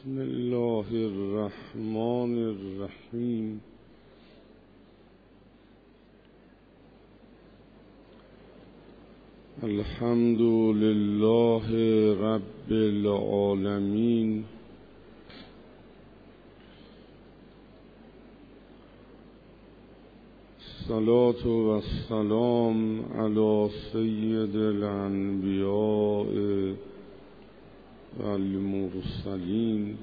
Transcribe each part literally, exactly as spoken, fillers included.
بسم الله الرحمن الرحیم. الحمد لله رب العالمین، الصلاة و السلام علی سید الانبیاء و المرسلین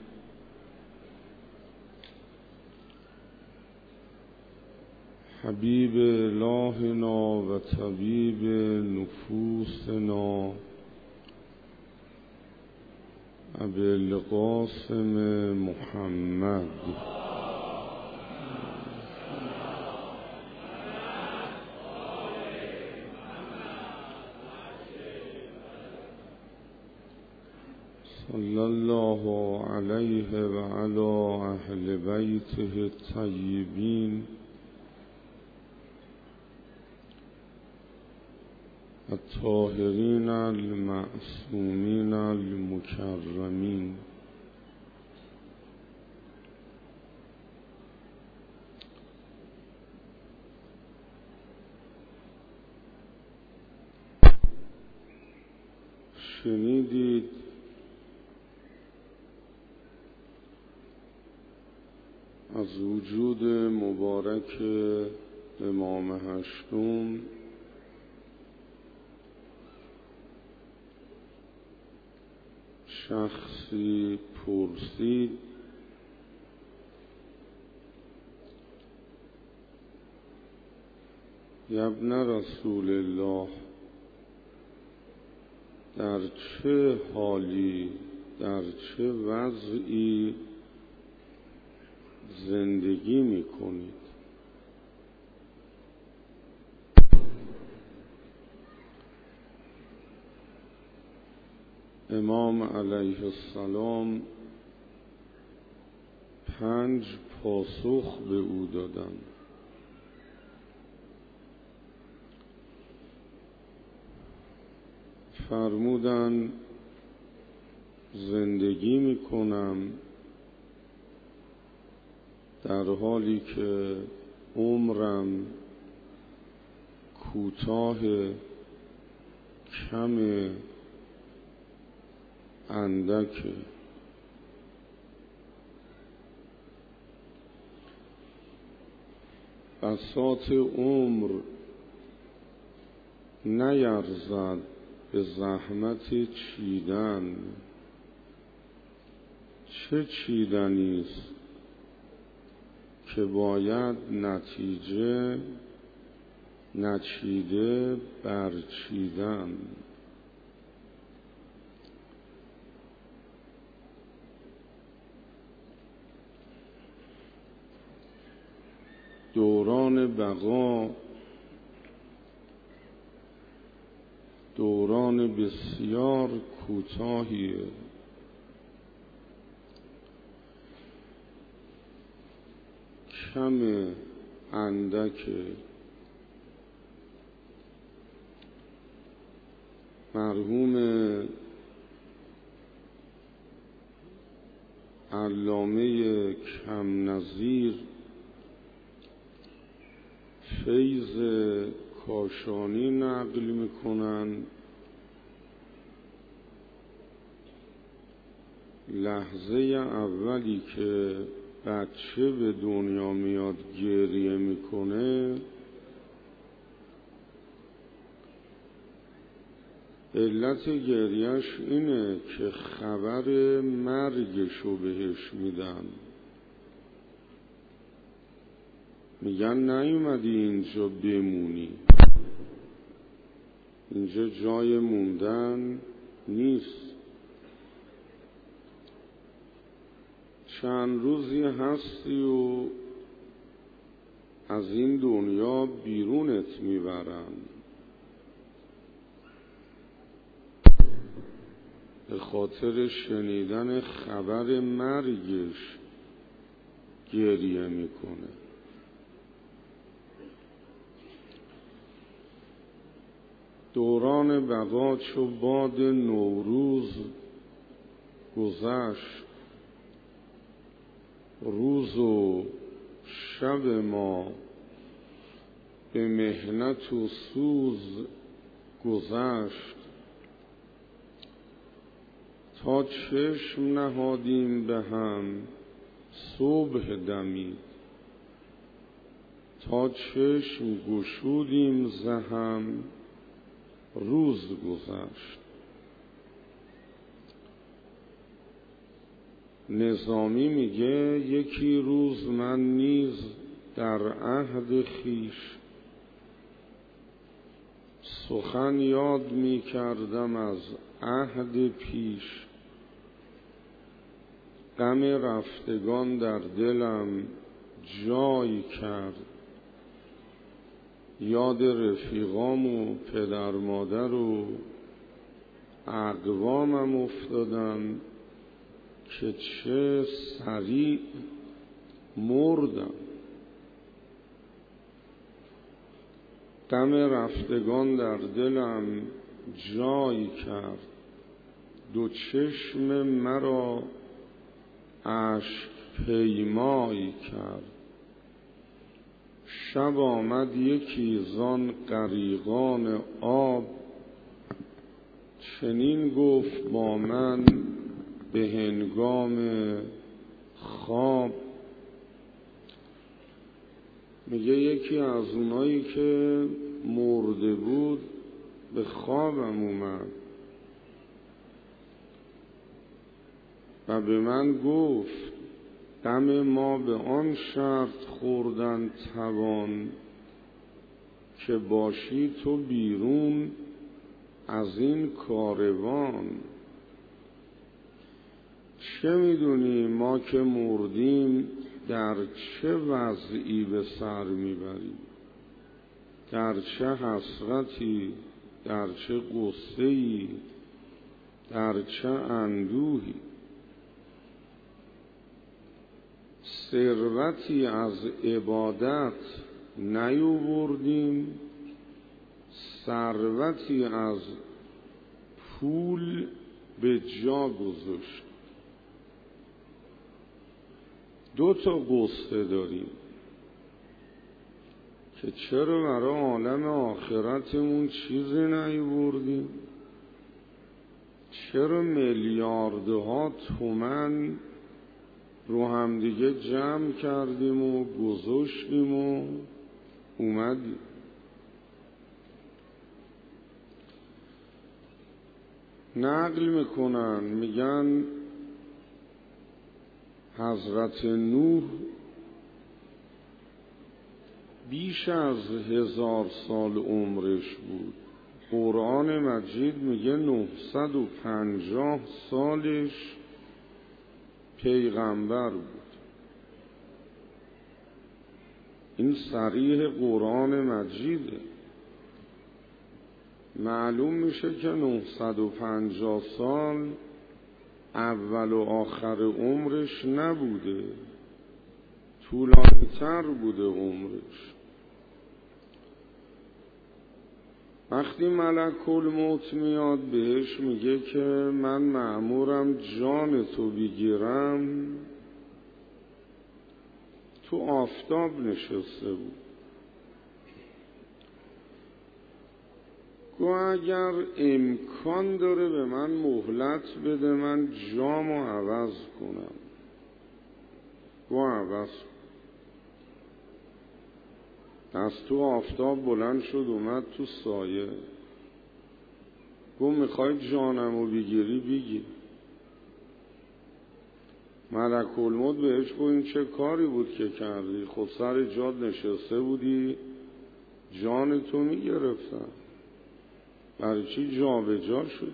حبیب الهنا و طبیب نفوسنا ابی القاسم محمد صلی الله علیه و علی اهل بیته الطیبین الطاهرین المعصومین المکرمین. شنیدید از وجود مبارک امام هشتم شخصی پرسید یا ابن رسول الله، در چه حالی، در چه وضعی زندگی می کنید؟ امام علیه السلام پنج پاسخ به او دادند. فرمودند زندگی می کنم در حالی که عمرم کوتاه، کم، اندک. بساط عمر نیرزد به زحمت چیدن. چه چیدنیست که باید نتیجه نچیده برچیدن. دوران بقا دوران بسیار کوتاهیه. کم، اندک. مرحوم علامه کم نظیر فیض کاشانی نقل میکنن لحظه اولی که بچه به دنیا میاد گریه میکنه، علت گریهش اینه که خبر مرگشو بهش میدن. میگن نیومدی اینجا بمونی، اینجا جای موندن نیست. چند روزی هستی و از این دنیا بیرونت میبرن. به خاطر شنیدن خبر مرگش گریه میکنه. دوران بقا چو باد نوروز گذشت، روز و شب ما به محنت و سوز گذشت، تا چشم نهادیم به هم صبح دمید، تا چشم گشودیم ز هم روز گذشت. نظامی میگه یکی روز من نیز در عهد خیش سخن یاد می کردم از عهد پیش، غم رفتگان در دلم جای کرد، یاد رفیقام و پدر مادر و اقوامم افتادم که چه سریع مردم. غم رفتگان در دلم جای کرد، دو چشم مرا اشک پیمای کرد. شب آمد یکی زان غریقان آب، چنین گفت با من به هنگام خواب. میگه یکی از اونایی که مرده بود به خوابم اومد و به من گفت غم ما به آن شرط خوردن توان که باشی تو بیرون از این کاروان. چه میدونی ما که مردیم در چه وضعی به سر میبریم، در چه حسرتی، در چه غصه‌ای، در چه اندوهی. ثروتی از عبادت نیاوردیم، ثروتی از پول به جا گذاشت. دو تا قصه داریم که چرا برای عالم آخرتمون چیزی نیاوردیم، چرا میلیاردها تومن رو هم دیگه جمع کردیم و گذاشتیم و اومدیم. نقل میکنن میگن حضرت نوح بیش از هزار سال عمرش بود. قرآن مجید میگه نهصد و پنجاه سالش پیغمبر بود. این صریح قرآن مجیده. معلوم میشه که نهصد و پنجاه سال اول و آخر عمرش نبوده، طولانی تر بوده عمرش. وقتی ملک الموت میاد بهش میگه که من مأمورم جان تو بگیرم، تو آفتاب نشسته بود. گو اگر امکان داره به من مهلت بده من جامو عوض کنم. گو عوض از تو آفتاب بلند شد اومد تو سایه. گو میخوای جانمو بگیری بگی. ملک الموت بهش گفت این چه کاری بود که کردی؟ خود سر جات نشسته بودی جان تو میگرفتن، برای چی جا به جا شد؟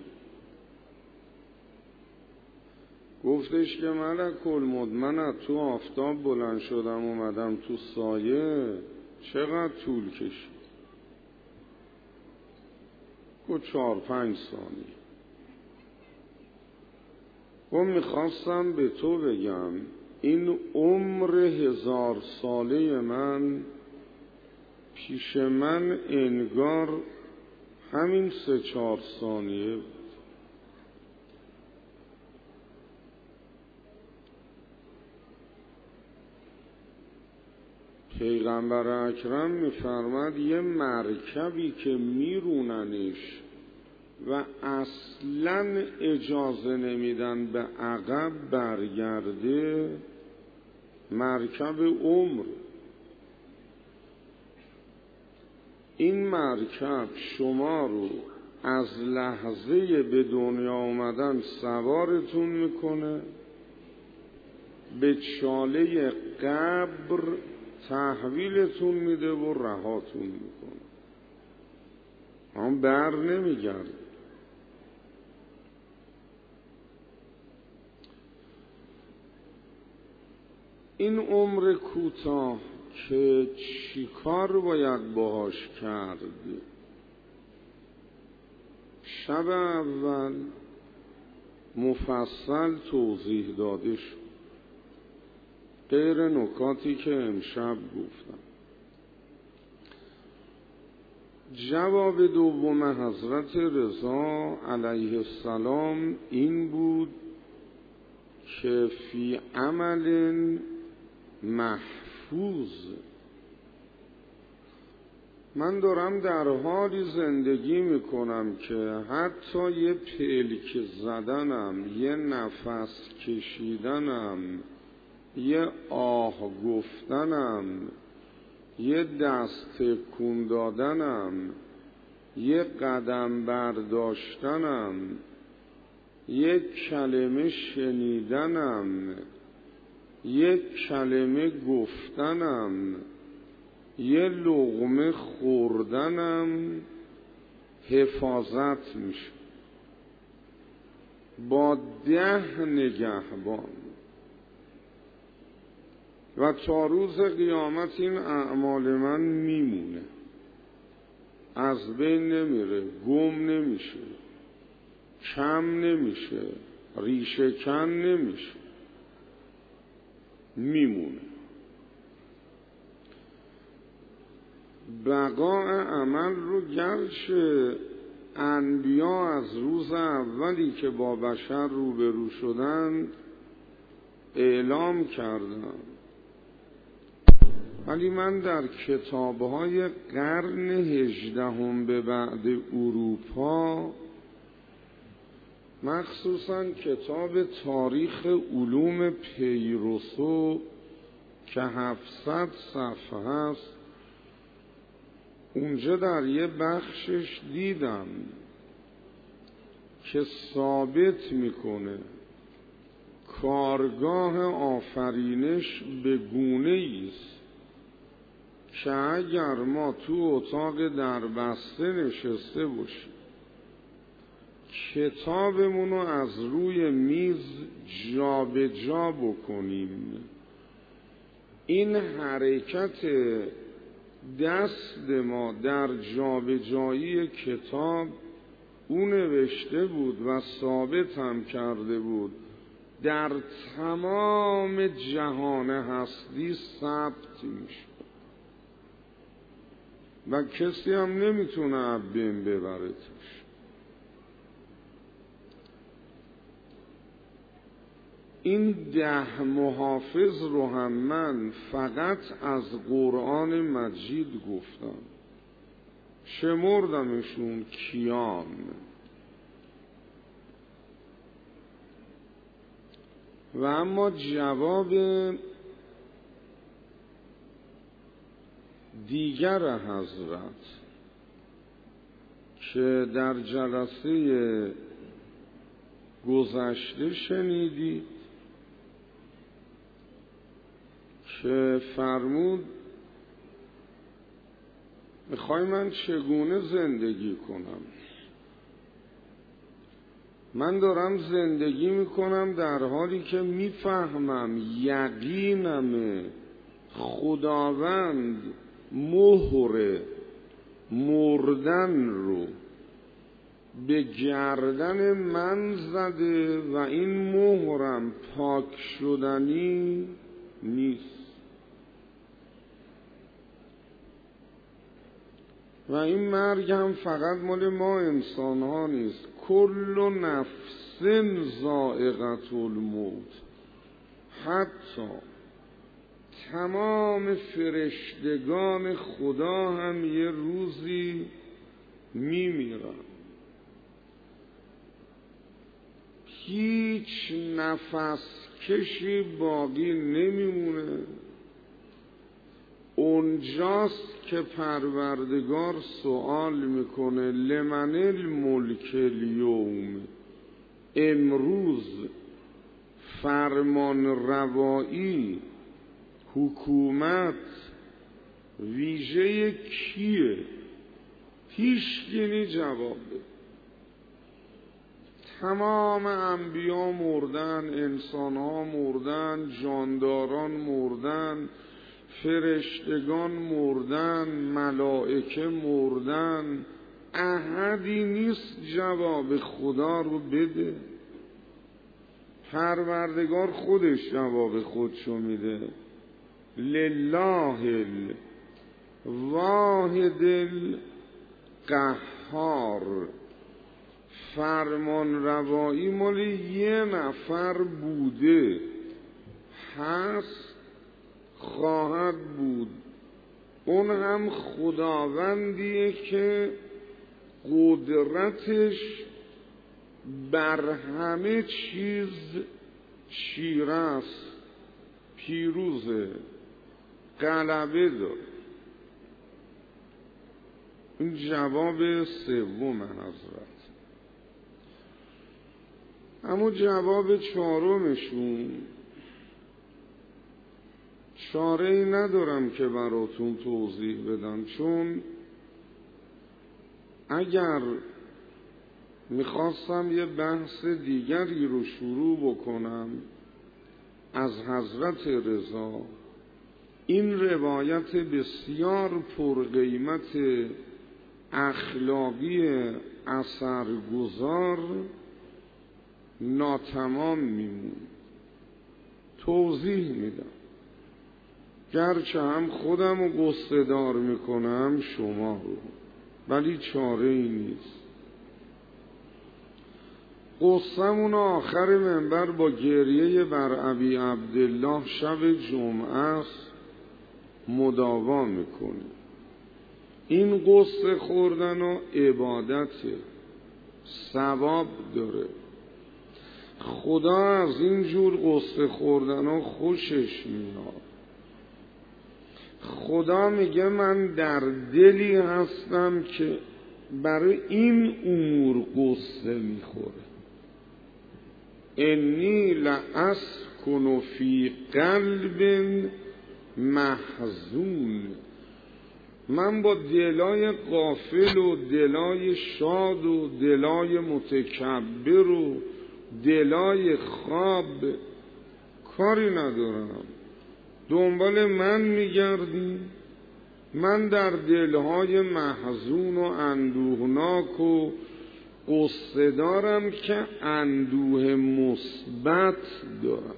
گفتش که ملک الموت من از تو آفتاب بلند شدم اومدم تو سایه، چقدر طول کشید؟ گفت چهار پنج ثانیه. و میخواستم به تو بگم این عمر هزار ساله من پیش من انگار همین سه چهار ثانیه بود. پیغمبر اکرم می‌فرماد یه مرکبی که میروننش و اصلاً اجازه نمیدن به عقب برگرده، مرکب عمر. این مرکب شما رو از لحظه به دنیا آمدن سوارتون میکنه، به چاله قبر تحویلتون میده و رهاتون میکنه، هم بر نمیگرده. این عمر کوتاه که چیکار باید باهاش کرد؟ شب اول مفصل توضیح داده شد، غیر نکاتی که امشب گفتم. جواب دوم حضرت رضا علیه السلام این بود که فی عمل محفوظ، من دارم در حالی زندگی میکنم که حتی یه پلک زدنم، یه نفس کشیدنم، یه آه گفتنم، یه دست تکون دادنم، یه قدم برداشتنم، یه کلمه شنیدنم، یه کلمه گفتنم، یه لقمه خوردنم حفاظت میشه با ده نگهبان و تا روز قیامت این اعمال من میمونه، از بین نمیره، گم نمیشه، کم نمیشه، ریشه کن نمیشه، میمونه. بقاء عمل رو گرچه انبیا از روز اولی که با بشر روبرو شدند اعلام کردن، ولی من در کتاب‌های قرن هجدهم به بعد اروپا، مخصوصاً کتاب تاریخ علوم پیروسو که هفتصد صفحه است، اونجا در یه بخشش دیدم که ثابت میکنه کارگاه آفرینش به گونه است که اگر ما تو اتاق دربسته نشسته باشیم، کتابمونو از روی میز جا به جا بکنیم، این حرکت دست ما در جابجایی کتاب او نوشته بود و ثابت هم کرده بود در تمام جهان هستی ثبت میشه و کسی هم نمیتونه از بین ببره توش. این ده محافظ رو هم من فقط از قرآن مجید گفتم، شمردمشون کیان. و اما جواب دیگر حضرت که در جلسه گذشته شنیدید که فرمود میخوای من چگونه زندگی کنم؟ من دارم زندگی میکنم در حالی که میفهمم یقینم خداوند مهر مردن رو به گردن من زده و این مهرم پاک شدنی نیست و این مرگ هم فقط مال ما انسان ها نیست. کل نفس ذائقة الموت، حتی تمام فرشتگان خدا هم یه روزی میمیرن. هیچ نفس کشی باقی نمیمونه. اونجاست که پروردگار سوال میکنه لمن الملک الیوم، امروز فرمان روایی حکومت ویژه کیه؟ هیچکی جواب بده. تمام انبیا مردن، انسان ها مردن، جانداران مردن، فرشتگان مردن، ملائکه مردن، احدی نیست جواب خدا رو بده. پروردگار خودش جواب خودشو میده. لله الواحد القهار. فرمان روایی مال یه نفر بوده، هست، خواهد بود. اون هم خداوندیه که قدرتش بر همه چیز چیره است، پیروزه، غلبه داره. این جواب سوم حضرت. اما جواب چهارمشون چاره ای ندارم که براتون توضیح بدم، چون اگر میخواستم یه بحث دیگری رو شروع بکنم از حضرت رضا، این روایت بسیار پرقیمت اخلاقی اثرگذار ناتمام میمون. توضیح میدم، گرچه هم خودم رو قصه دار میکنم شما رو، ولی چاره ای نیست. قصه‌مون آخر منبر با گریه بر ابی عبدالله شب جمعه است مداوا میکنه. این قصه خوردن و عبادته، ثواب داره. خدا از این جور قصه خوردن و خوشش میاد. خدا میگه من در دلی هستم که برای این امور قصه میخوره. انی لاسکن فی قلب محزون. من با دلای غافل و دلای شاد و دلای متکبر و دلای خواب کاری ندارم. دنبال من میگردی؟ من در دلهای محزون و اندوهناک و قصه دارم که اندوه مثبت دارم.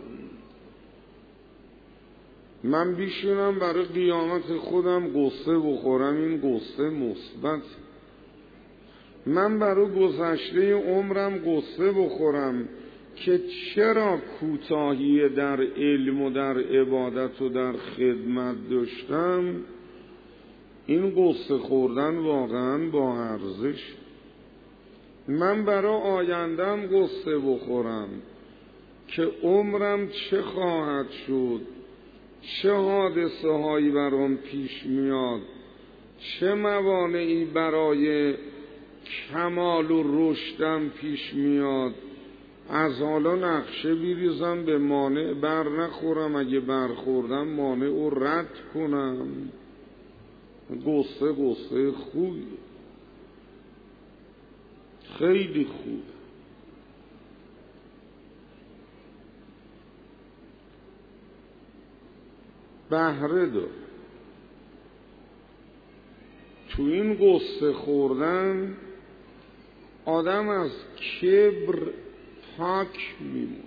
من بیشونم برای قیامت خودم قصه بخورم، این قصه مثبت. من برای گذشته عمرم قصه بخورم که چرا کوتاهی در علم و در عبادت و در خدمت داشتم. این قصه خوردن واقعا با ارزش. من برای آیندم قصه بخورم که عمرم چه خواهد شد، چه حادثه هایی برام پیش میاد، چه موانعی برای کمال و رشدم پیش میاد. از حالا نقشه بیریزم به مانع بر نخورم، اگه برخوردم مانع رو رد کنم. قصه قصه خوبی، خیلی خوب. بهره دار. تو این قصه خوردن آدم از کبر پاک میمون.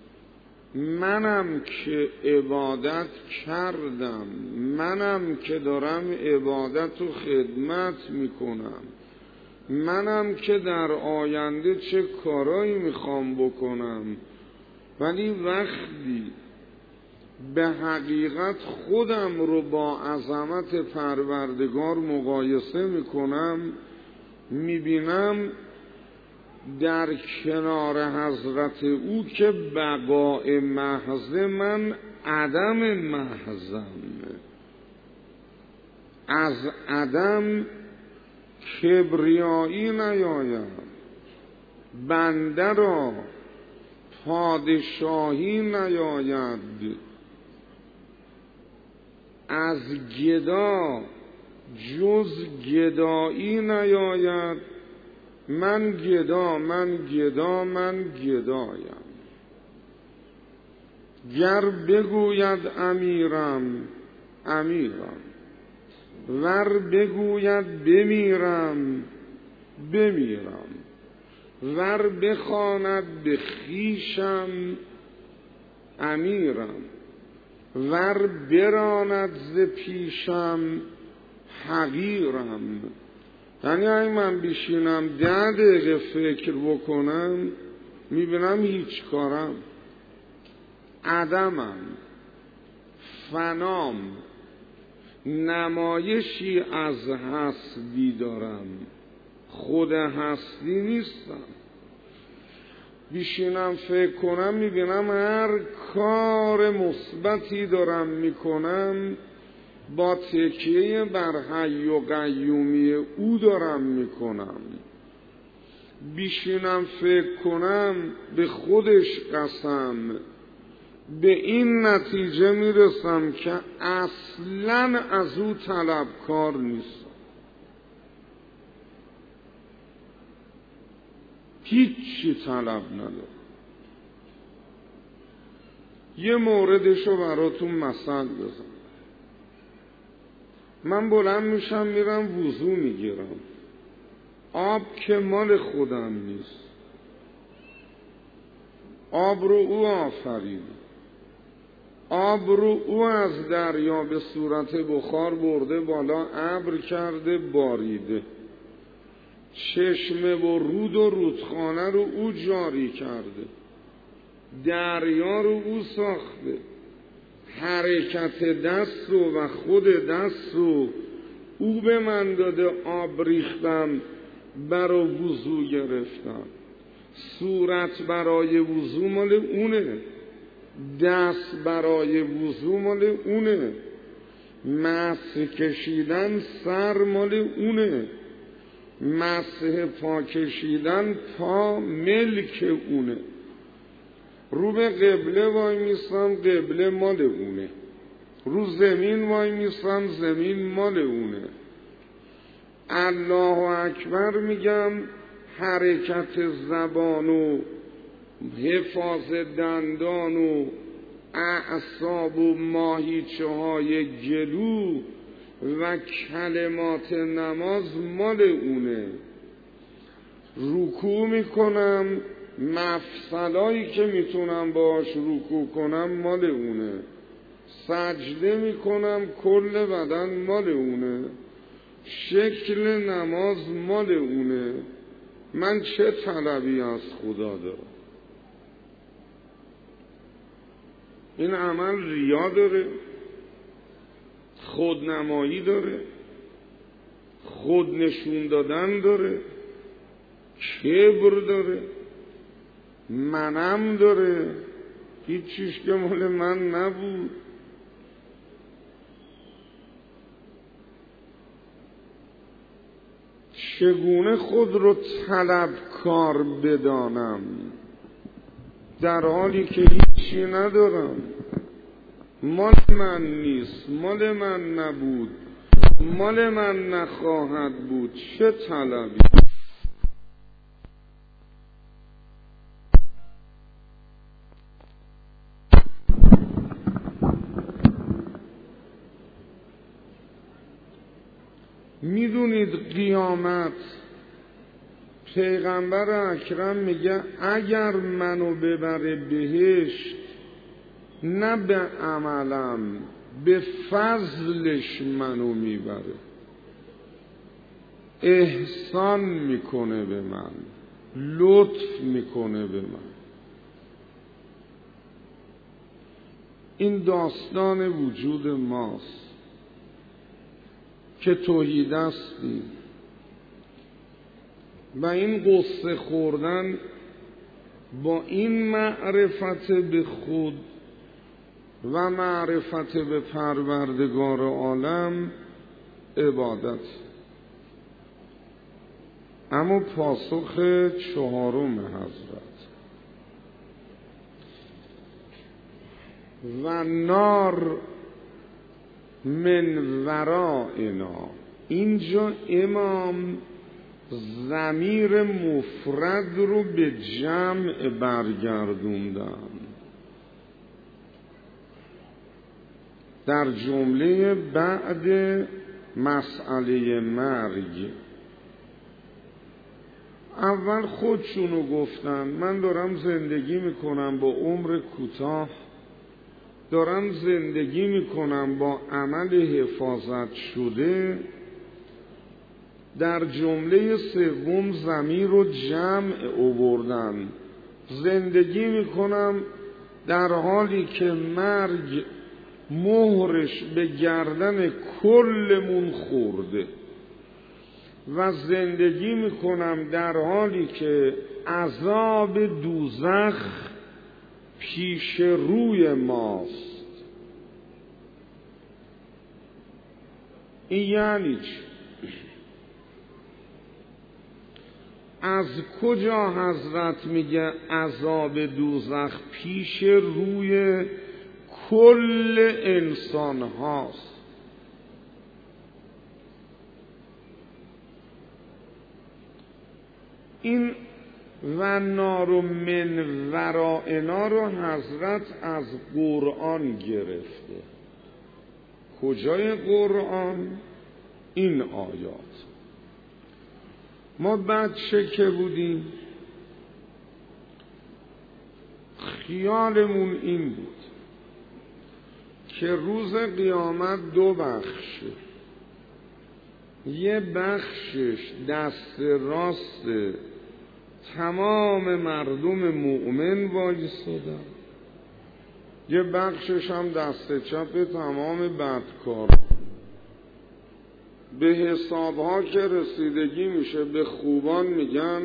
منم که عبادت کردم، منم که دارم عبادت و خدمت میکنم، منم که در آینده چه کارایی میخوام بکنم، ولی وقتی به حقیقت خودم رو با عظمت پروردگار مقایسه میکنم، میبینم در کنار حضرت او که بقاء محض، من عدم محضم. از عدم کبریایی نیاید، بنده را پادشاهی نیاید، از گدا جز گدایی نیاید. من گدا من گدا من گدایم. گر بگوید امیرم امیرم، ور بگوید بمیرم بمیرم، ور بخواند به خویشم امیرم، ور براند ز پیشم حقیرم. یعنی اگه من بشینم ده دقیقه فکر بکنم میبینم هیچ کارم، عدمم، فنام، نمایشی از هستی دارم، خود هستی نیستم. بشینم فکر کنم میبینم هر کار مثبتی دارم میکنم با تکیه بر حی و قیومی او دارم میکنم. بشینم فکر کنم به خودش قسم به این نتیجه میرسم که اصلاً از او طلبکار نیستم، هیچی طلب ندارم. یه موردشو براتون مثل بزنم. من بلند میشم میرم وضو میگیرم، آب که مال خودم نیست، آب رو او آفرید، آب رو او از دریا به صورت بخار برده بالا، ابر کرده باریده، چشمه و رود و رودخانه رو او جاری کرده، دریا رو او ساخته، حرکت دست رو و خود دست رو او به من داده، آب ریختم برای وضو گرفتم. صورت برای وضو مال اونه، دست برای وضو مال اونه، مسح کشیدن سر مال اونه، مسح پا کشیدن پا ملک اونه. رو به قبله وای میستم، قبله مال اونه. رو زمین وای میستم، زمین مال اونه. الله اکبر میگم، حرکت زبان و حفاظ دندان و اعصاب و ماهیچه های گلو و کلمات نماز مال اونه. رکوع میکنم، مفصلایی که میتونم باش رکوع کنم مال اونه. سجده میکنم، کل بدن مال اونه. شکل نماز مال اونه. من چه طلبی از خدا دارم؟ این عمل ریا داره، خودنمایی داره، خود نشون دادن داره، کبر داره، منم داره، هیچ چیز که مال من نبود. چگونه خود رو طلبکار بدانم در حالی که هیچی ندارم؟ مال من نیست، مال من نبود، مال من نخواهد بود. چه طلبی؟ میدونید قیامت پیغمبر اکرم میگه اگر منو ببره بهشت، نه به عملم، به فضلش منو میبره. احسان میکنه به من، لطف میکنه به من. این داستان وجود ماست که توحید هستیم و این قصه خوردن با این معرفت به خود و معرفت به پروردگار عالم عبادت. اما پاسخ چهارم حضرت و نار من ورائنا، اینجا امام ضمیر مفرد رو به جمع برگردوندن در جمله بعد مسئله مرگ. اول خودشونو گفتن من دارم زندگی میکنم با عمر کوتاه، دارم زندگی میکنم با عمل حفاظت شده. در جمله سوم ضمیر رو جمع آوردن، زندگی میکنم در حالی که مرگ مهرش به گردن کلمون خورده و زندگی میکنم در حالی که عذاب دوزخ پیش روی ماست. این یعنی چی؟ از کجا حضرت میگه عذاب دوزخ پیش روی کل انسان هاست؟ این و نار من ورائنا رو حضرت از قرآن گرفته. کجای قرآن؟ این آیات. ما بچه که بودیم خیالمون این بود که روز قیامت دو بخشه، یه بخشش دست راست تمام مردم مؤمن وایسادن، یه بخشش هم دست چپ تمام بدکار. به حسابها که رسیدگی میشه به خوبان میگن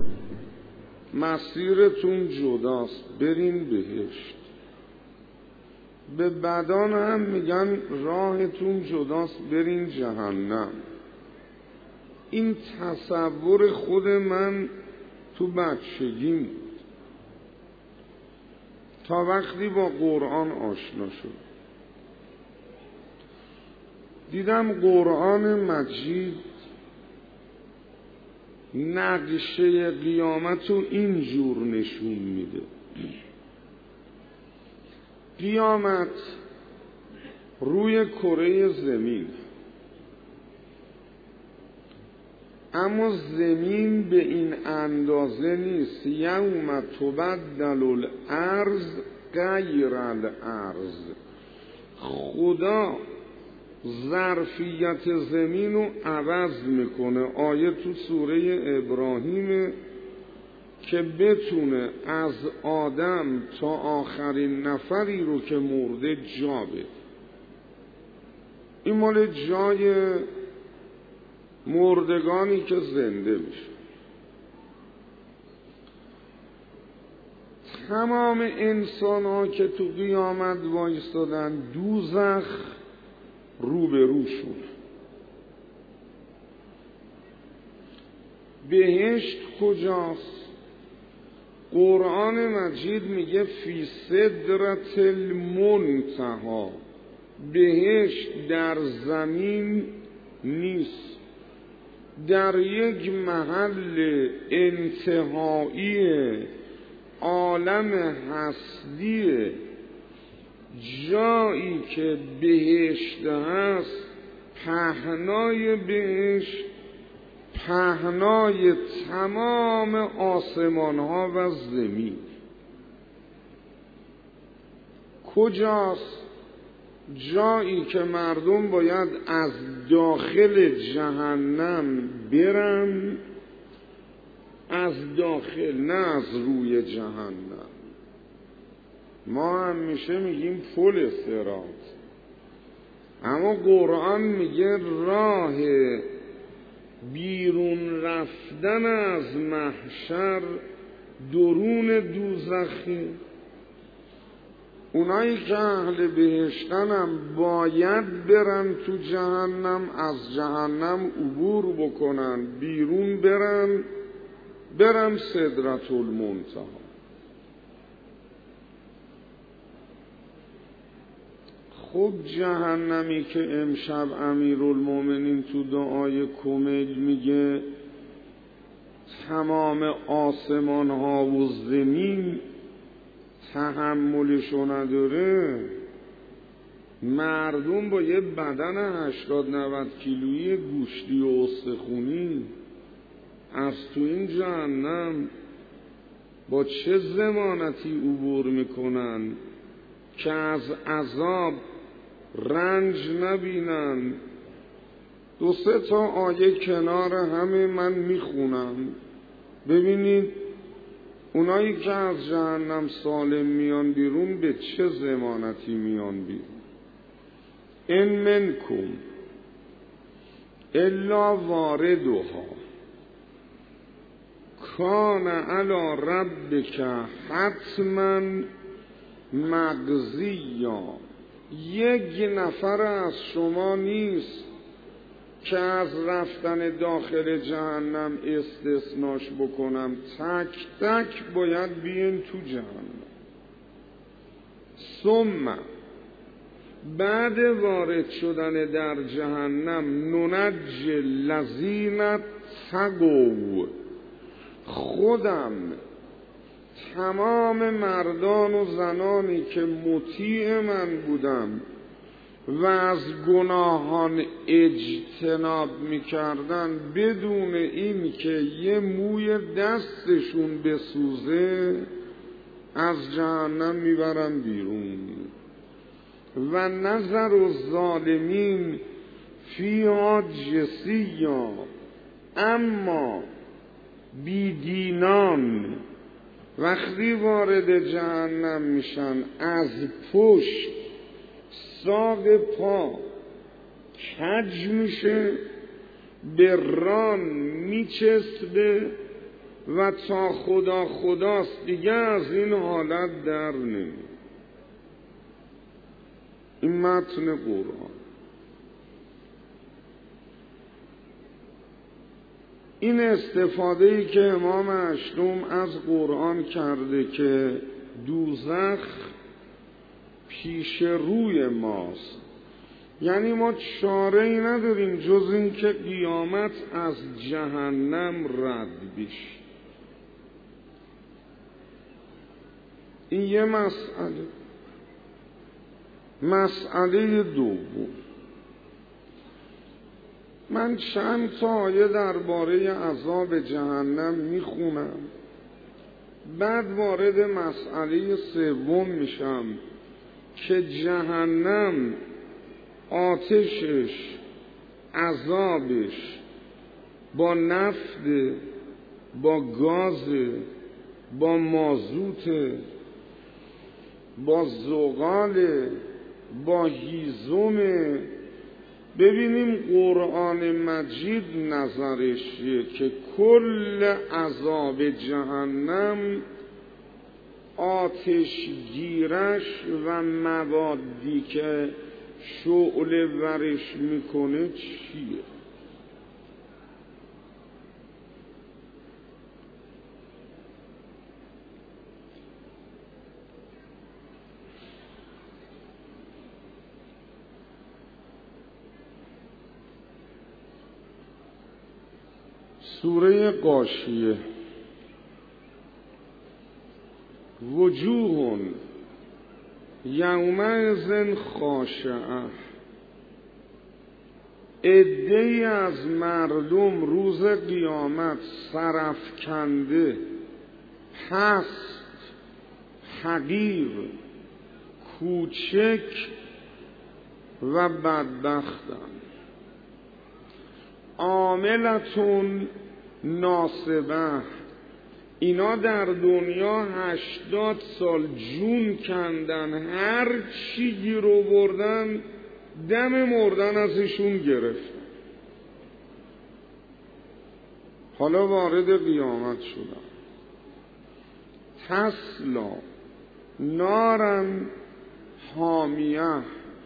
مسیرتون جداست برین بهشت، به بدان هم میگن راهتون جداست برین جهنم. این تصور خود من تو بچگیم بود تا وقتی با قرآن آشنا شد دیدم قرآن مجید نقشه قیامت رو اینجور نشون میده. قیامت روی کره زمین، اما زمین به این اندازه نیست. یوم تبدل الارض غیر الارض، خدا ظرفیت زمین رو عوض میکنه. آیه تو سوره ابراهیم که بتونه از آدم تا آخرین نفری رو که مرده جا بده. این مال جای مردگانی که زنده میشه. تمام انسان ها که تو قیامت وایستادن دوزخ رو به روشون، بهشت کجاست؟ قرآن مجید میگه فی سدرة المنتهی، بهشت در زمین نیست، در یک محل انتهایی عالم هستی، جایی که بهشت هست، پهنای بهشت پهنای تمام آسمان ها و زمین. کجاست؟ جایی که مردم باید از داخل جهنم برن، از داخل نه از روی جهنم. ما همیشه میگیم پل صراط، اما قرآن میگه راه بیرون رفتن از محشر درون دوزخی. اونایی که اهل بهشتن هم باید برن تو جهنم، از جهنم عبور بکنن، بیرون برن برن سدرة المنتهی. خب جهنمی که امشب امیرالمومنین تو دعای کمیل میگه تمام آسمان ها و زمین تحملشو نداره، مردم با یه بدن هشتاد نود کیلویی گوشتی و استخونی از تو این جهنم با چه ضمانتی عبور میکنن که از عذاب رنج نبینن؟ دو سه تا آیه کنار همه من میخونم، ببینید اونایی که از جهنم سالم میان بیرون به چه ضمانتی میان بیرون. ان منکم الا واردها کان علی ربک حتما مقضیا. یک نفر از شما نیست که از رفتن داخل جهنم استثناش بکنم، تک تک باید بیین تو جهنم. ثم بعد وارد شدن در جهنم ننج الذین تقوا، خودم تمام مردان و زنانی که مطیع من بودم و از گناهان اجتناب میکردن بدون این که یه موی دستشون بسوزه از جهنم میبرم بیرون. و نظر الظالمین فیها جثیا، اما بیدینان وقتی وارد جهنم میشن از پشت ساق پا کج میشه، به ران میچسبه و تا خدا خداست دیگه از این حالت در نمی. این متن قرآن. این استفاده ای که امام هشتم از قرآن کرده که دوزخ پیش روی ماست، یعنی ما چاره ای نداریم جز این که قیامت از جهنم رد بشه. این یه مسئله. مسئله دوم، من چند تا آیه درباره عذاب جهنم میخونم، بعد وارد مسئله سوم میشم که جهنم آتشش، عذابش با نفت، با گاز، با مازوت، با زغال، با هیزم. ببینیم قرآن مجید نظرشه که کل عذاب جهنم آتشگیرش و موادی که شعله ورش میکنه چیه؟ سوره غاشیه. وجوه یومئذ خاشعه، عده‌ای از مردم روز قیامت سرافکنده، پست، حقیر، کوچک و بدبختند. عاملتون ناصبه، اینا در دنیا هشتاد سال جون کندن، هر چی گیر آوردن دم مردن ازشون گرفت. حالا وارد قیامت شدن. تسلا نارن حامیه،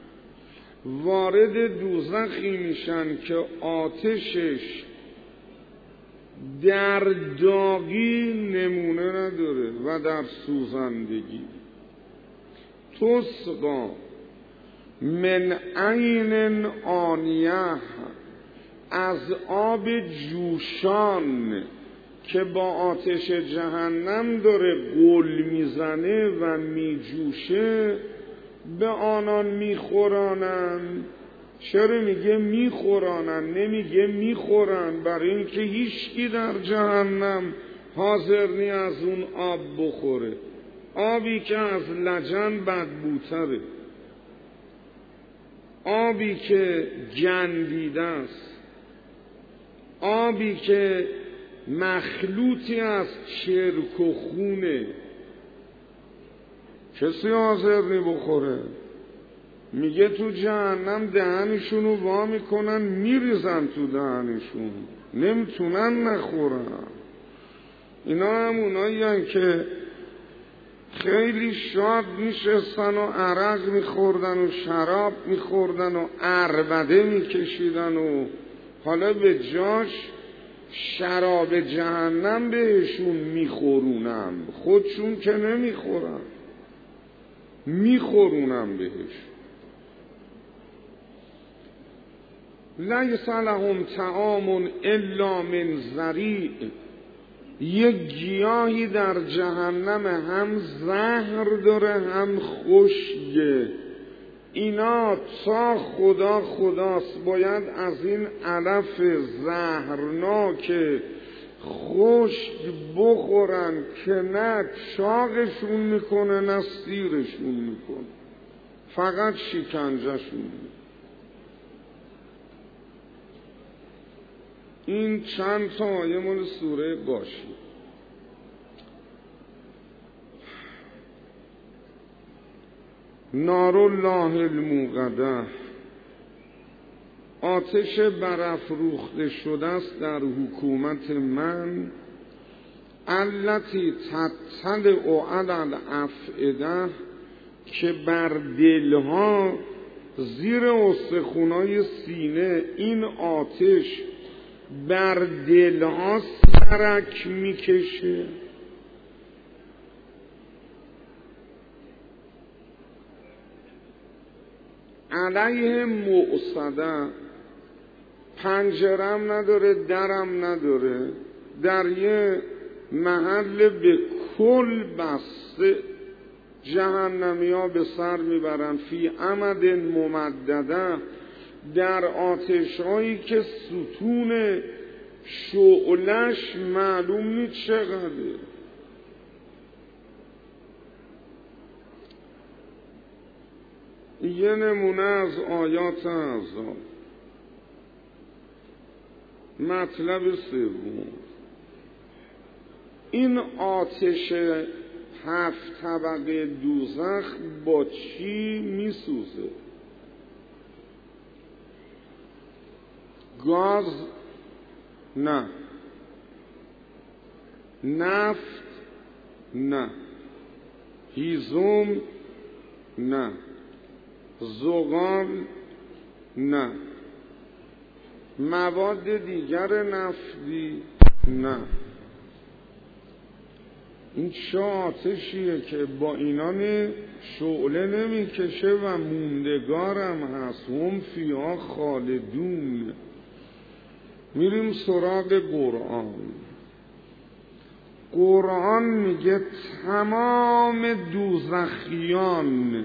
وارد دوزخی میشن که آتشش در داغی نمونه نداره و در سوزندگی. تسقا من عین آنیه، از آب جوشان که با آتش جهنم داره غل میزنه و میجوشه به آنان میخورانن. چرا میگه میخورانن نمیگه میخورن؟ برای اینکه هیچکی در جهنم حاضر نی از اون آب بخوره. آبی که از لجن بدبوتره، آبی که گندیده است، آبی که مخلوطی از چرک و خونه، کسی حاضر نی بخوره. میگه تو جهنم دهنشونو وا میکنن میریزن تو دهنشون، نمیتونن نخورن. اینا هم اونایی هن که خیلی شاد میشستن و عرق میخوردن و شراب میخوردن و عربده میکشیدن و حالا به جاش شراب جهنم بهشون میخورونن، خودشون که نمیخورن، میخورونن بهش. لیس لهم طعام الا من ضریع، یک گیاهی در جهنم هم زهر داره هم خشکه. اینا تا خدا خداست باید از این علف زهرناک خشک بخورن که نه چاقشون میکنه نه سیرشون میکنه، فقط شکنجهشون میکنه. این چند تا آیه مال سوره باشی. نار الله الموقده، آتش برافروخته شده است در حکومت من. التی تطلع علی الافئده، که بر دلها زیر استخونای سینه این آتش بر دلها سرک میکشه. علیه مؤصده، پنجرم نداره درم نداره، در یه محل به کل بسته جهنمی ها به سر میبرن. فی امد ممدده، در آتش هایی که ستون شعلش معلوم نیست چقدره. یه نمونه از آیات عذاب. مطلب سوم، این آتش هفت طبقه دوزخ با چی میسوزه؟ گاز نه، نفت نه، هیزم نه، زغال نه، مواد دیگر نفتی نه. این چه آتشیه که با اینان شعله نمیکشه و موندگارم هست. هم فیها خالدون. میریم سراغ قرآن. قرآن میگه تمام دوزخیان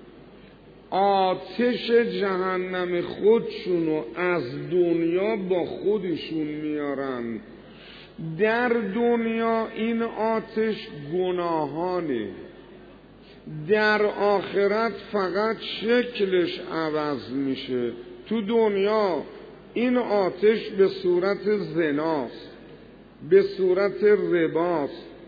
آتش جهنم خودشونو از دنیا با خودشون میارن. در دنیا این آتش گناهانه، در آخرت فقط شکلش عوض میشه. تو دنیا این آتش به صورت زناست، به صورت رباست،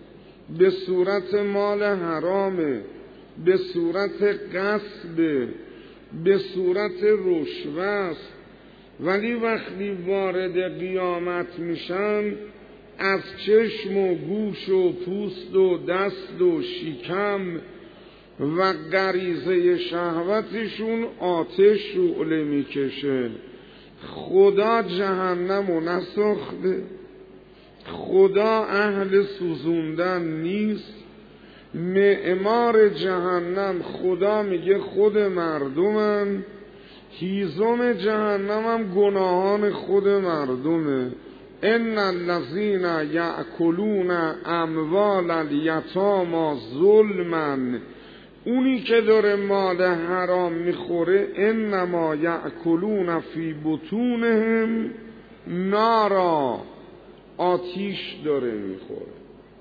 به صورت مال حرامه، به صورت غصب، به صورت رشوه، ولی وقتی وارد قیامت میشن از چشم و گوش و پوست و دست و شکم و غریزه شهوتشون آتش شعله میکشه. خدا جهنمو نساخته، خدا اهل سوزوندن نیست. معمار جهنم خدا میگه خود مردمن، هیزم جهنم هم گناهان خود مردمه. ان الذین یأکلون اموال الیتامی ظلما، اونی که داره مال حرام میخوره انما یأکلون فی بطونهم نارا، آتیش داره میخوره.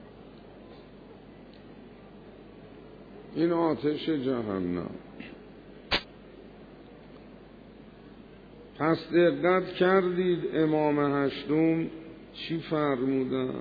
این آتش جهنم. پس دقت کردید امام هشتم چی فرمودن؟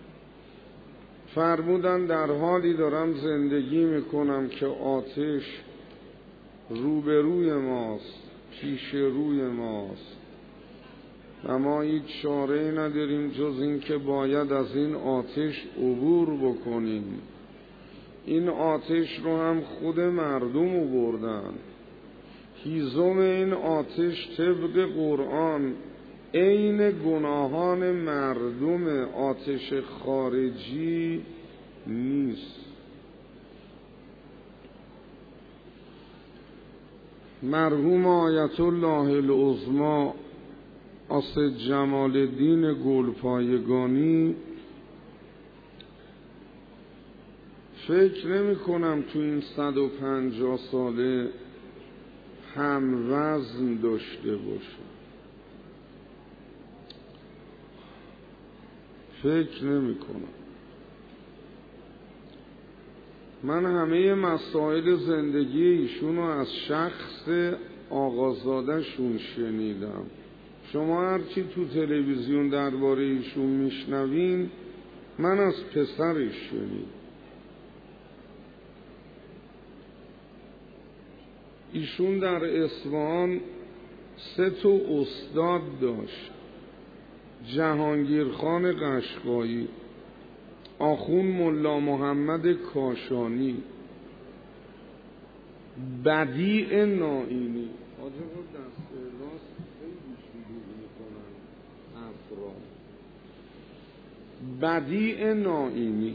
فرمودن در حالی دارم زندگی میکنم که آتش روبروی ماست، پیش روی ماست و ما هیچ چاره‌ای نداریم جز این که باید از این آتش عبور بکنیم. این آتش رو هم خود مردم آوردن. هیزم این آتش طبق قرآن عین گناهان مردم، آتش خارجی نیست. مرحوم آیت الله العظمی اسد جمال الدین گلپایگانی، فکر نمی کنم تو این صد و پنجاه ساله هم وزن داشته باشه، فکر نمی کنم. من همه مسائل زندگی ایشونو از شخص آقازاده شون شنیدم. شما هرچی تو تلویزیون درباره ایشون میشنوین من از پسرش شنیدم. ایشون در اصفهان سه تا استاد داشت: جهانگیرخان قشقایی، آخون ملا محمد کاشانی، بدیع نائینی. آجا دست راست خیلی شروع میکنن افراد. بدیع نائینی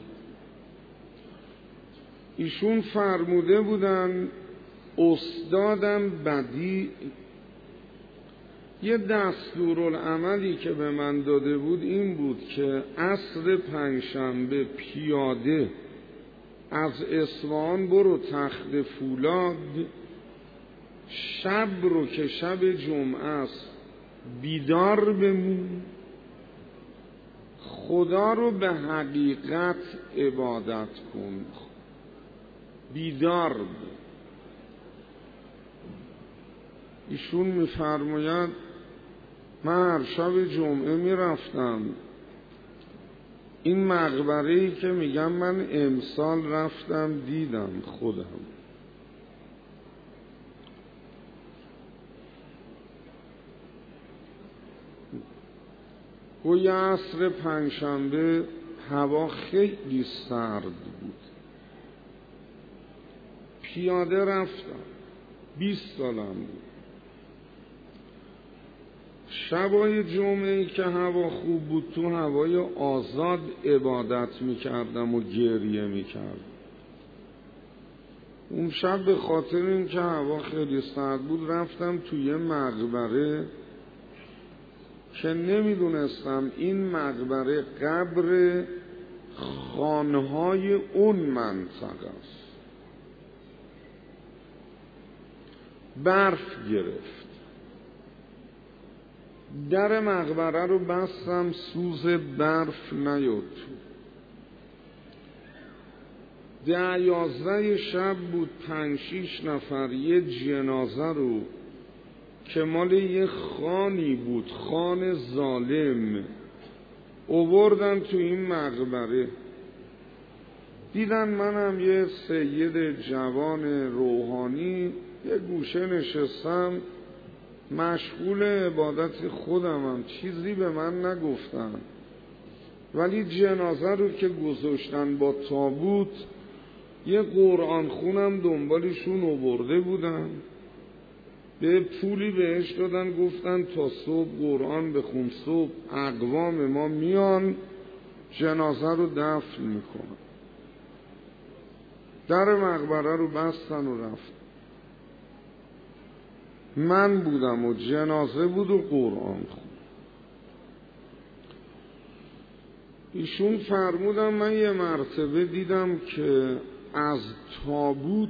ایشون فرموده بودن استادم بدیع یه دستورالعملی که به من داده بود این بود که عصر پنجشنبه پیاده از اصفهان برو تخت فولاد، شب رو که شب جمعه است بیدار بمون، خدا رو به حقیقت عبادت کن، بیدار بمون. ایشون میفرماید من هر شب جمعه میرفتم این مقبره‌ای که میگم من امسال رفتم دیدم خودم. گویا عصر پنجشنبه هوا خیلی سرد بود، پیاده رفتم، بیست سالم بود. شبای جمعه‌ای که هوا خوب بود تو هوای آزاد عبادت میکردم و گریه میکردم. اون شب به خاطر این که هوا خیلی سرد بود رفتم توی مقبره که نمیدونستم این مقبره قبر خانهای اون منطقه است. برف گرفت، در مقبره رو بستم، سوز برف نیاد تو. ده یازده شب بود، پنج شیش نفر یه جنازه رو که مال یه خانی بود، خان ظالم، آوردن تو این مقبره. دیدن منم یه سید جوان روحانی یه گوشه نشستم مشغول عبادت خودمم، چیزی به من نگفتن، ولی جنازه رو که گذاشتن با تابوت یه قرآن خونم دنبالشون آورده بودن، به پولی بهش دادن، گفتن تا صبح قرآن بخون، صبح اقوام ما میان جنازه رو دفن میکنن. در مقبره رو بستن و رفت. من بودم و جنازه بود و قرآن خون. ایشون فرمودم من یه مرتبه دیدم که از تابوت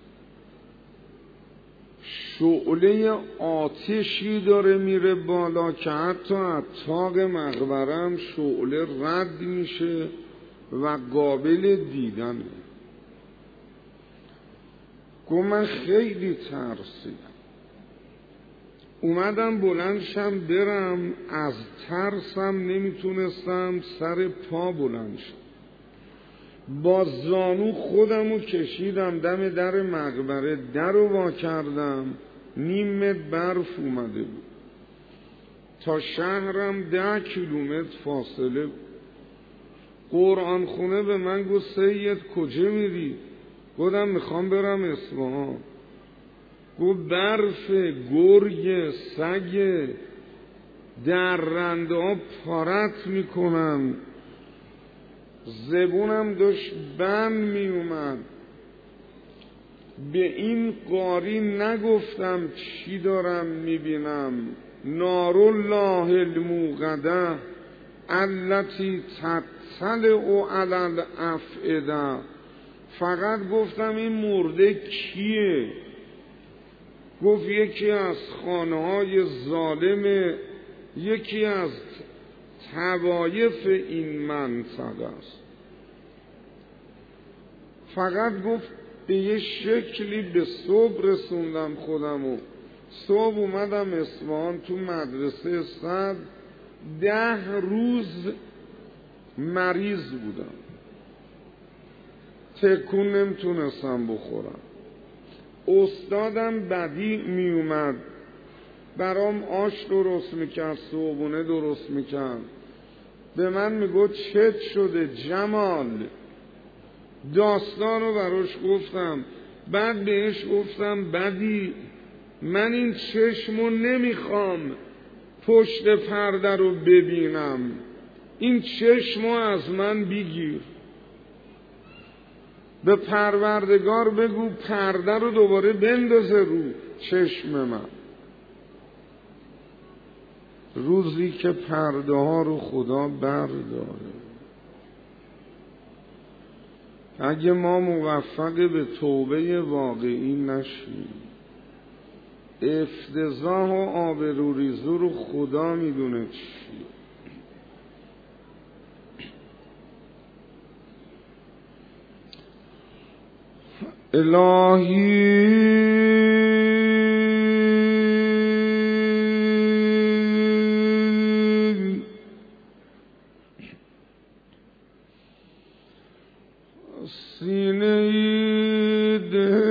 شعله آتشی داره میره بالا که حتی از طاق مقبرم شعله رد میشه و قابل دیدنه. گفت من خیلی ترسیدم، اومدم بلندشم برم، از ترسم نمیتونستم سر پا بلند شم، با زانو خودمو کشیدم دم در مقبره، در رو وا کردم، نیم متر برف اومده بود، تا شهرم ده کیلومتر فاصله بود. قرآن خونه به من گفت سید کجا میری؟ گفتم میخوام برم اصفهان. گفت برف، گرگ، سگ، درنده ها پارت میکنن، زبونم داشت بند میومد، به این قاری نگفتم چی دارم میبینم، نارالله الموقده التی تطلع علی الافئده، فقط گفتم این مرده کیه؟ گفت یکی از خانه های ظالم یکی از طوایف این منطقه است. فقط گفت به یه شکلی به صبح رسوندم خودم و صبح اومدم اصفهان، تو مدرسه صد ده روز مریض بودم، تکون نمیتونستم بخورم. استادم بدی می اومد برام آش درست میکرد، صبحونه درست میکرد، به من میگفت چت شده جمال؟ داستان رو براش گفتم، بعد بهش گفتم بدی من این چشمو نمیخوام پشت پرده رو ببینم، این چشمو از من بگیر، به پروردگار بگو پرده رو دوباره بندازه رو چشم من. روزی که پرده ها رو خدا برداره، اگه ما موفق به توبه واقعی نشیم، افتضاح و آبروریزی رو خدا میدونه چی. الهی سینه ده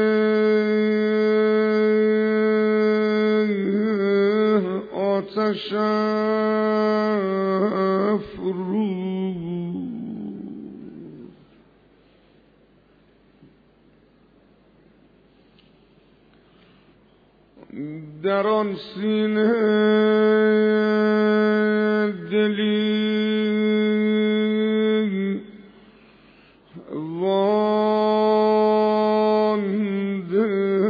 آتش افروز، در آن سینه دلی وانده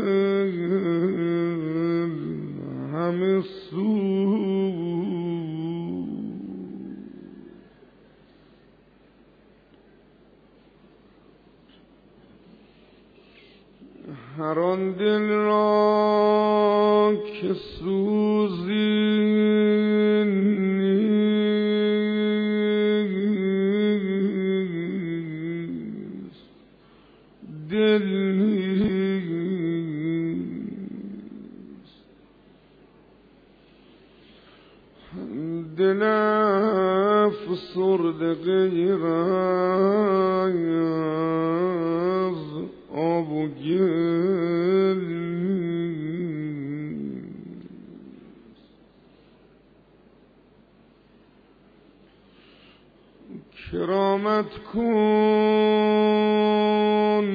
همه سو، هر آن دل را که سوزی نیست، دل نیست، دل افروز افسرده غیر از آب و گل کرامت کن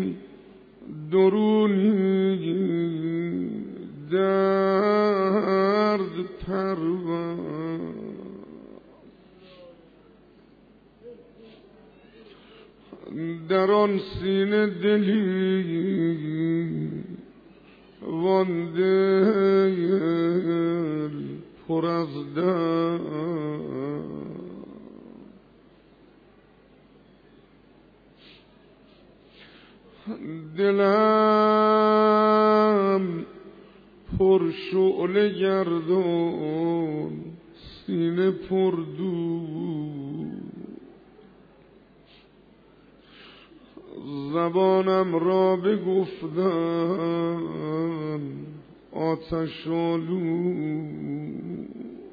درونی درد پرور در آن سینه دلی وان دل پر از درد دلم پر شعله گردون سینه پر دود زبانم را بگفتم آتش آلود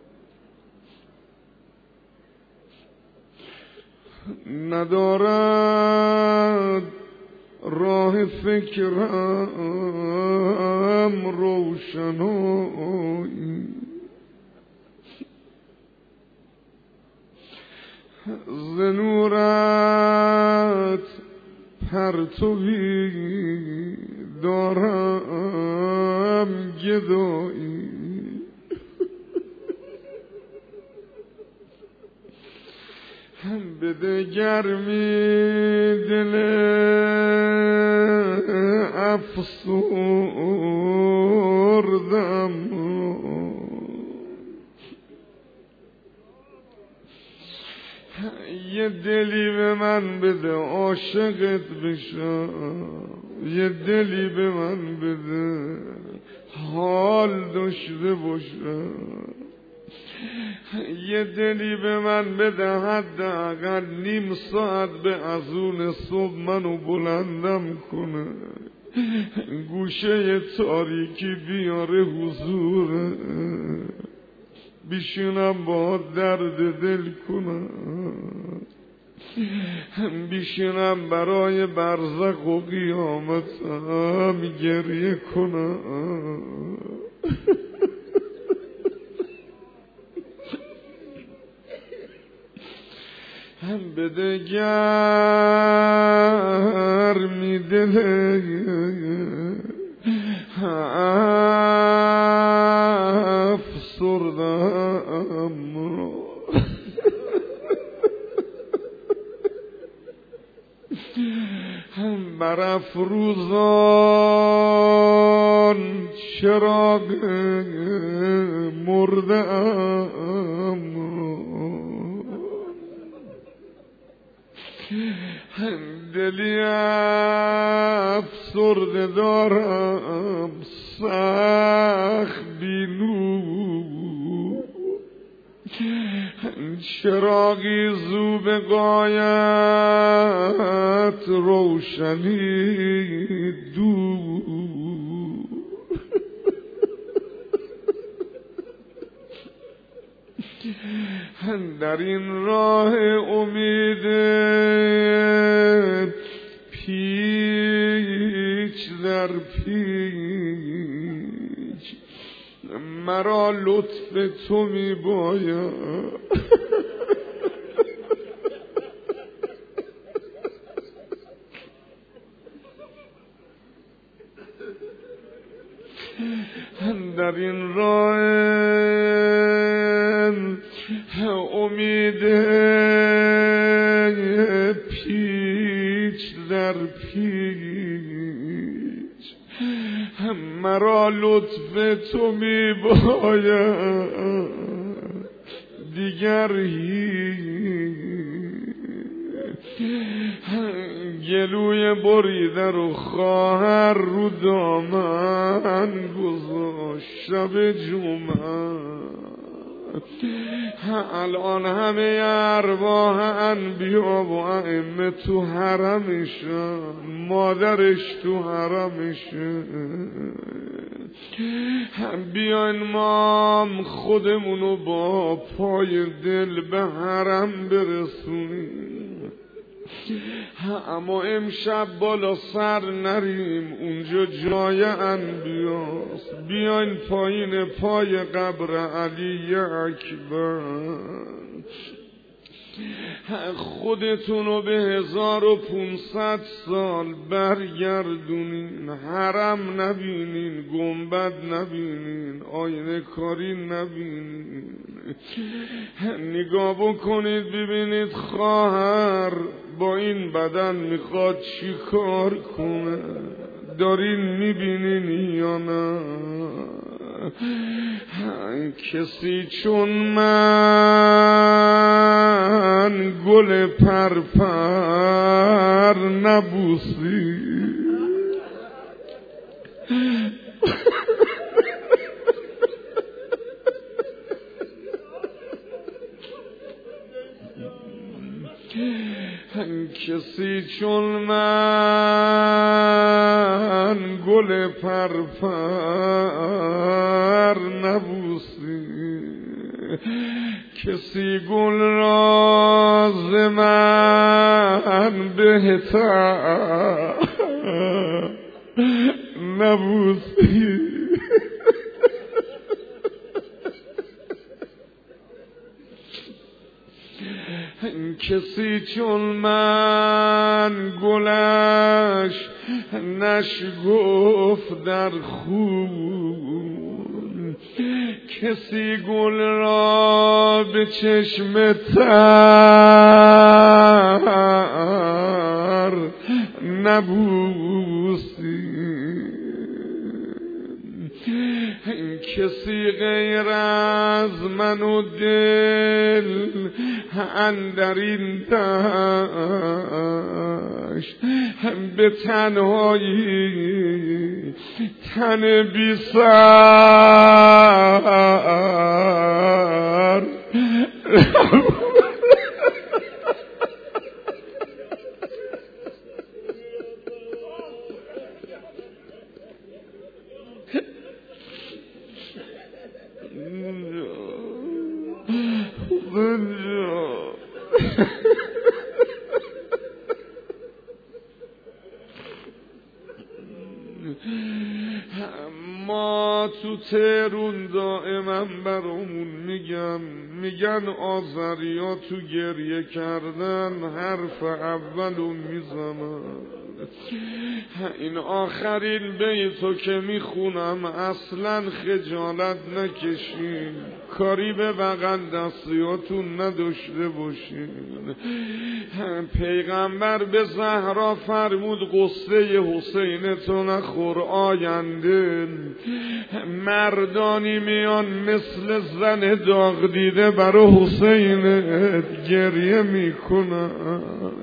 ندارد راه فکرم روشنایی ز نورت پرتویی دارم گدایی بده گرمی دل افسردم یه دلی به من بده عاشقت بشم یه دلی به من بده حال داشته باشم یه دلی به من بده حداقل نیم ساعت به اذون صبح منو بلندم کنه گوشه تاریکی بیاره حضور بیشینم با درد دل کنم بیشینم برای برزخ و قیامتم گریه کنم بده گرمی دل افسردم برافروزان چراغ مرده‌ام دلی افسرده دارم سخت بینو چراغی زو به غایت روشنی دو در این راه امید پیچ در پیچ مرا لطف تو می باید در این راه امید پیچ در پیچ مرا لطف تو می باید دیگر گلوی بریده رو خواهر رو دامن گذاشت شب جمعه الان همه ارواح انبیا و ائمه تو حرمشن، مادرش تو حرمشه. بیاین ما خودمونو با پای دل به حرم برسونیم، اما امشب بالا سر نریم، اونجا جای انبیاست. بیاین پایین پای قبر علی اکبر، خودتونو به هزار و پونصد سال برگردونین، حرم نبینین، گنبد نبینین، آینه کاری نبینین. نگاه بکنید ببینید خواهر با این بدن میخواد چی کار کنه، دارین میبینین یا نه؟ کسی چون من گل پرپر نبوسی، کسی چون من گل پرپر نبوسی، کسی گل راز من بهتر نبوسی. کسی چون من گلش نشگفت در خون، کسی گل را به چشم تر نبوسی. کسی غیر از من و دل اندر این دشت به تنهایی تن بی سر ما تو تهرون دائما برامون میگن میگن آذریا تو گریه کردن حرف اولو میزنن. این آخرین بیتو که میخونم اصلا خجالت نکشین، کاری به بغل دستیاتون نداشته باشین. پیغمبر به زهرا فرمود قصه حسین تو نخور، آینده مردانی میان مثل زن داغ دیده برای حسینت گریه میکنن.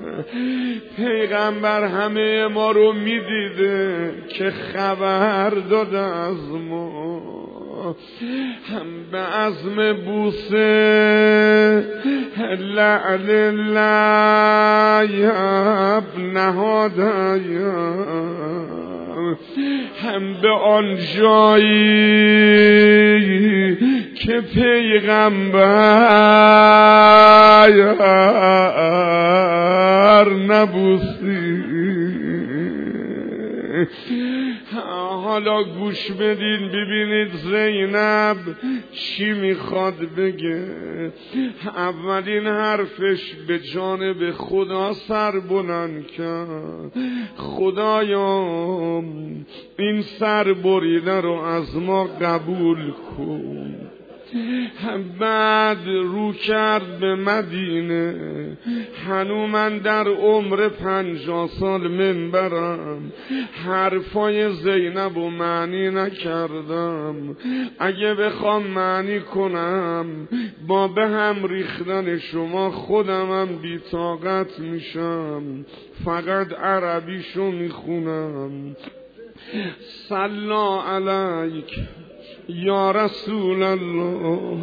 پیغمبر همه ما رو میدیده که خبر داده از ما، هم به عزم بوسه لعل لعیب نهادایم، هم به آن جایی که پیغمبر نبوسی. حالا گوش بدین ببینید زینب چی میخواد بگه. اولین حرفش به جانب خدا سر بلند کرد، خدایا این سر بریده رو از ما قبول کن. بعد رو کرد به مدینه، هنو من در عمر پنجاه سال منبرم حرفای زینب و معنی نکردم، اگه بخوام معنی کنم با به هم ریختن شما خودمم بی طاقت میشم، فقط عربیشو میخونم. صلا علیک یا رسول الله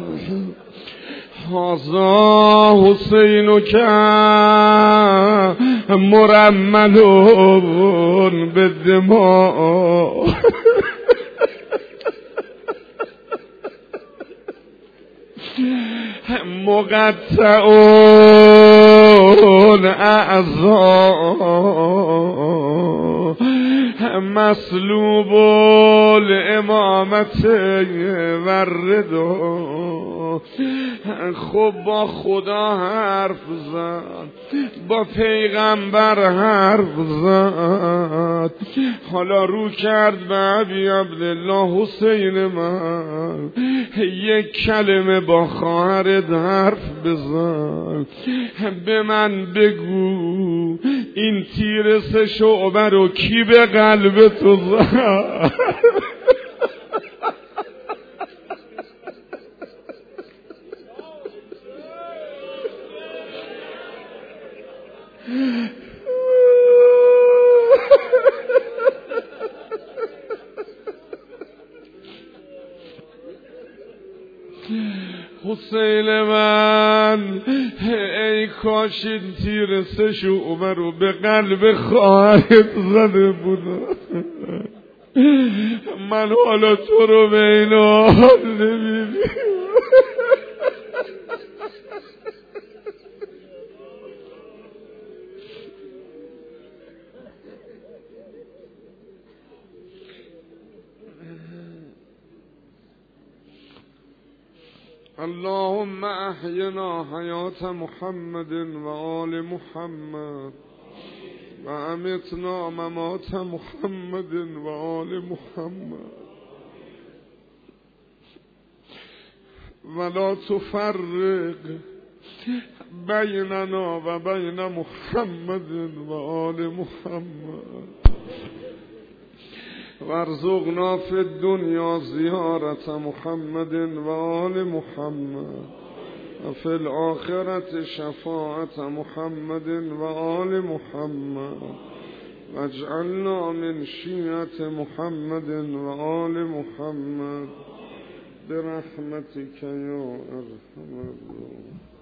هذا حسین که مرملون به دماء مقطعون اعضاء مسلوب الامامت وردو. خب با خدا حرف زد، با پیغمبر حرف زد، حالا رو کرد به ابی عبدالله حسین من، یک کلمه با خواهرت حرف بزن، به من بگو این تیر سه شعبه رو کی به قلب تو زد؟ حسین من ای کاش این تیر سه شعبه رو به قلب خواهرت زده بودم، من حالا تو رو به این حال نمیبینم. اللهم احینا حیات محمد و آل محمد و امتنا ممات محمد و آل محمد ولا تفرق بیننا و بین محمد و آل محمد وارزقنا فی الدنیا زیارت محمد و آل محمد و فی الآخرت شفاعت محمد و آل محمد واجعلنا من شیعة محمد و آل محمد برحمتك یا ارحم الراحمین.